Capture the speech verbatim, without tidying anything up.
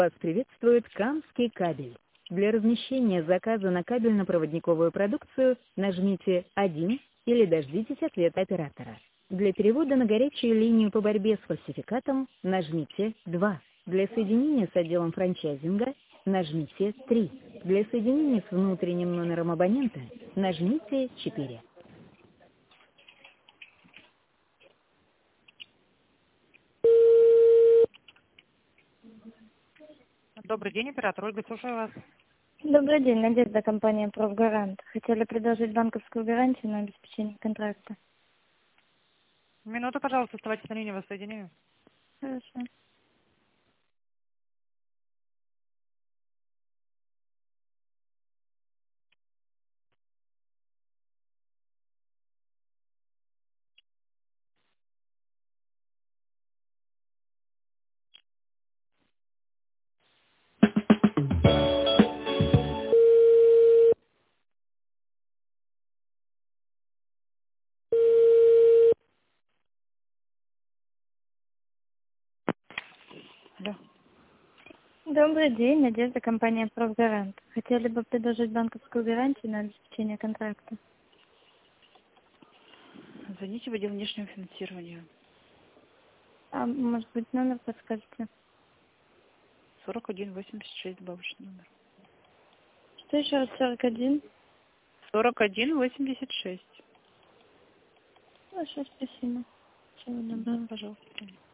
Вас приветствует Камский кабель. Для размещения заказа на кабельно-проводниковую продукцию нажмите один или дождитесь ответа оператора. Для перевода на горячую линию по борьбе с фальсификатом нажмите два. Для соединения с отделом франчайзинга нажмите три. Для соединения с внутренним номером абонента нажмите четыре. Добрый день, оператор Ольга, слушаю вас. Добрый день, Надежда, компания «Профгарант». Хотели предложить банковскую гарантию на обеспечение контракта. Минуту, пожалуйста, оставайтесь на линии, вас соединяю. Хорошо. Да. Добрый день, Надежда, компания «Профгарант». Хотели бы предложить банковскую гарантию на обеспечение контракта. Звоните в отдел внешнего финансирования. А может быть, номер подскажете? сорок один восемьдесят шесть добавочный номер. Что еще раз, сорок один? сорок один восемьдесят шесть. Хорошо, спасибо. Всего доброго. Пожалуйста.